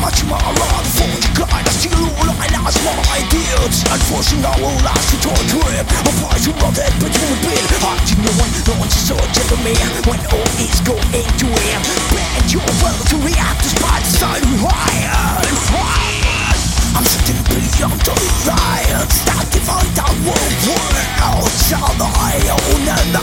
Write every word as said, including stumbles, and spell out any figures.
watch my life for the kind I steal all I lost my ideas. Unfortunately I will last to your trip. I'm trying to run that but you been hiding no one, no one's so gentle me. When all is going to end, bend your will to react despite the side we hide. I'm sitting beyond the lions that divide our world. All I own and